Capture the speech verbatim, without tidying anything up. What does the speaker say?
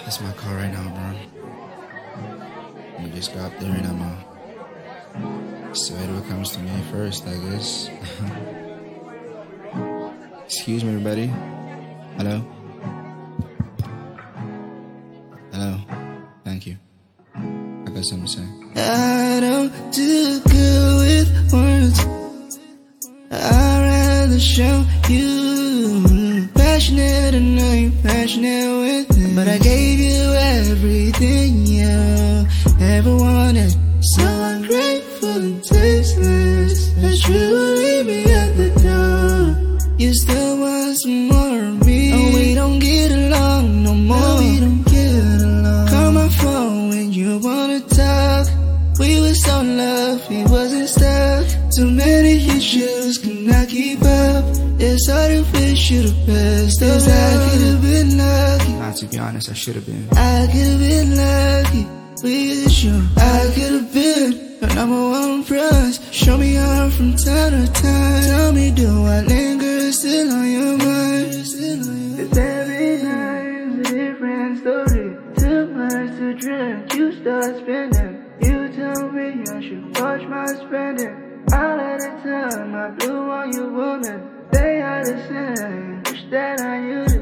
That's my car right now, bro. We just got there and I'm uh, so whatever comes to me first, I guess. Excuse me, everybody. Hello? Hello? Thank you. I got something to say. I don't do good with words. I'd rather show you passionate and know you're passionate with it. But I gave you everything you ever wanted. So ungrateful and tasteless that you will leave me at the door. You still want some more of me. Oh, we don't get along no more. No, we don't get along. Call my phone when you wanna talk. We were so in love, we wasn't stuck. Too many issues, could not keep up. It's hard to wish you the best. Cause I could've been lucky. Nah, to be honest, I should've been. I could've been lucky with you. I could've been your number one prize. Show me how from time to time. Tell me, do I linger still on your mind? Cause every night is a different story. Too much to drink, you start spending. You tell me I should watch my spending. All of the time I do what you wanted. They are the same, wish that I used it.